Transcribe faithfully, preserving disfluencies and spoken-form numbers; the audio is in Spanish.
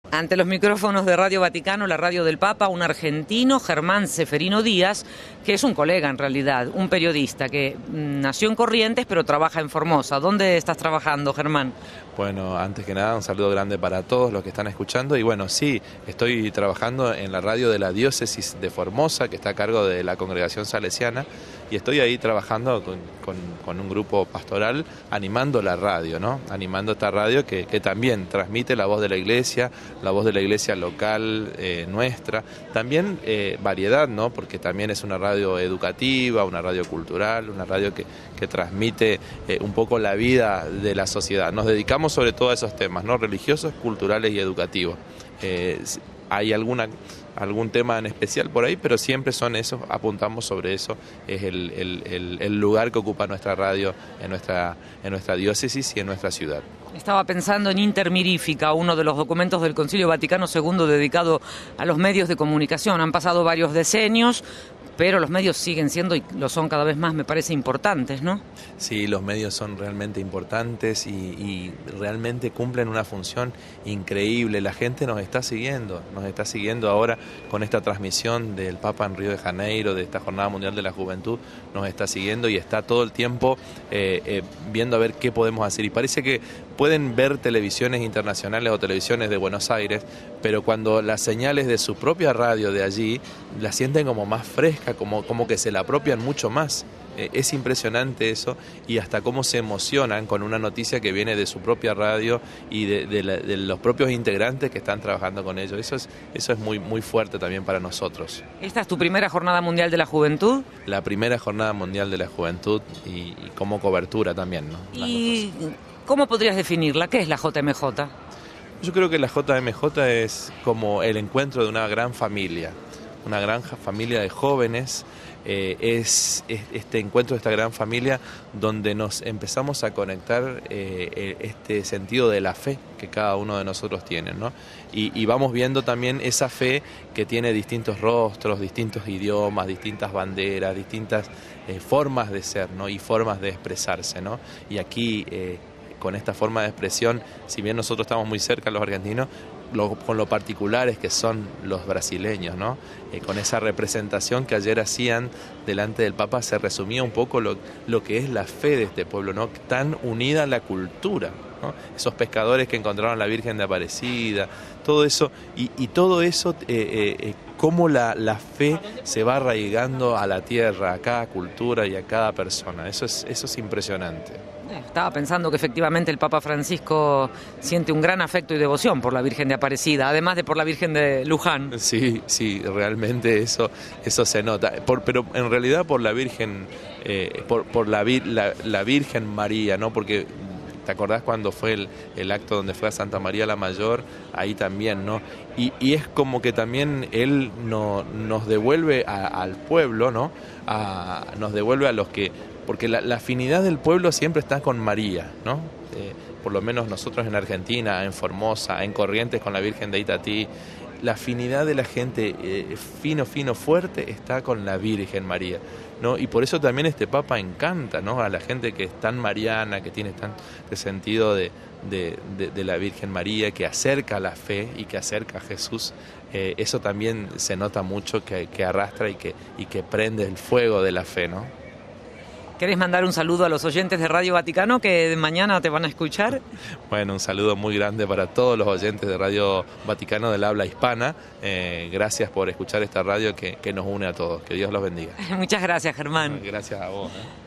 Ante los micrófonos de Radio Vaticano, la radio del Papa, un argentino, Germán Ceferino Díaz, que es un colega en realidad, un periodista que nació en Corrientes pero trabaja en Formosa. ¿Dónde estás trabajando, Germán? Bueno, antes que nada, un saludo grande para todos los que están escuchando. Y bueno, sí, estoy trabajando en la radio de la diócesis de Formosa, que está a cargo de la congregación salesiana, y estoy ahí trabajando con, con, con un grupo pastoral, animando la radio, ¿no? Animando esta radio que, que también transmite la voz de la iglesia, la voz de la iglesia local eh, nuestra. También eh, variedad, ¿no? Porque también es una radio educativa, una radio cultural, una radio que, que transmite eh, un poco la vida de la sociedad. Nos dedicamos sobre todo a esos temas, ¿no? Religiosos, culturales y educativos. Eh, hay alguna algún tema en especial por ahí, pero siempre son esos, apuntamos sobre eso, es el, el, el, el lugar que ocupa nuestra radio en nuestra, en nuestra diócesis y en nuestra ciudad. Estaba pensando en Intermirífica, uno de los documentos del Concilio Vaticano segundo dedicado a los medios de comunicación. Han pasado varios decenios, pero los medios siguen siendo, y lo son cada vez más, me parece, importantes, ¿no? Sí, los medios son realmente importantes y, y realmente cumplen una función increíble. La gente nos está siguiendo, nos está siguiendo ahora con esta transmisión del Papa en Río de Janeiro, de esta Jornada Mundial de la Juventud, nos está siguiendo y está todo el tiempo eh, eh, viendo a ver qué podemos hacer. Y parece que pueden ver televisiones internacionales o televisiones de Buenos Aires, pero cuando las señales de su propia radio de allí las sienten como más frescas, Como, como que se la apropian mucho más. Eh, es impresionante eso, y hasta cómo se emocionan con una noticia que viene de su propia radio y de, de, la, de los propios integrantes que están trabajando con ellos. Eso es, eso es muy, muy fuerte también para nosotros. ¿Esta es tu primera Jornada Mundial de la Juventud? La primera Jornada Mundial de la Juventud y, y como cobertura también, ¿no? ¿Y cómo podrías definirla? ¿Qué es la J M J? Yo creo que la J M J es como el encuentro de una gran familia. Una gran familia de jóvenes, eh, es, es este encuentro de esta gran familia donde nos empezamos a conectar eh, este sentido de la fe que cada uno de nosotros tiene, ¿no? Y, y vamos viendo también esa fe que tiene distintos rostros, distintos idiomas, distintas banderas, distintas eh, formas de ser, ¿no? Y formas de expresarse, ¿no? Y aquí, eh, con esta forma de expresión, si bien nosotros estamos muy cerca, los argentinos, Lo, con lo particulares que son los brasileños, ¿no? Eh, con esa representación que ayer hacían delante del Papa, se resumía un poco lo, lo que es la fe de este pueblo, ¿no? Tan unida a la cultura, ¿no? Esos pescadores que encontraron a la Virgen de Aparecida, todo eso, y, y todo eso, eh, eh, cómo la, la fe se va arraigando a la tierra, a cada cultura y a cada persona. Eso es, eso es impresionante. Estaba pensando que efectivamente el Papa Francisco siente un gran afecto y devoción por la Virgen de Aparecida, además de por la Virgen de Luján. Sí, sí, realmente eso, eso se nota. Por, pero en realidad por la Virgen, eh, por, por la, la, la Virgen María, ¿no? Porque ¿te acordás cuando fue el, el acto donde fue a Santa María la Mayor? Ahí también, ¿no? Y, y es como que también él no, nos devuelve a, al pueblo, ¿no? A, nos devuelve a los que... Porque la, la afinidad del pueblo siempre está con María, ¿no? Eh, por lo menos nosotros en Argentina, en Formosa, en Corrientes con la Virgen de Itatí, la afinidad de la gente eh, fino, fino, fuerte está con la Virgen María, ¿no? Y por eso también este Papa encanta, ¿no? A la gente que es tan mariana, que tiene tan de sentido de, de, de, de la Virgen María, que acerca la fe y que acerca a Jesús. Eh, eso también se nota mucho, que, que arrastra y que, y que prende el fuego de la fe, ¿no? ¿Querés mandar un saludo a los oyentes de Radio Vaticano que mañana te van a escuchar? Bueno, un saludo muy grande para todos los oyentes de Radio Vaticano del habla hispana. Eh, gracias por escuchar esta radio que, que nos une a todos. Que Dios los bendiga. Muchas gracias, Germán. Gracias a vos. ¿eh?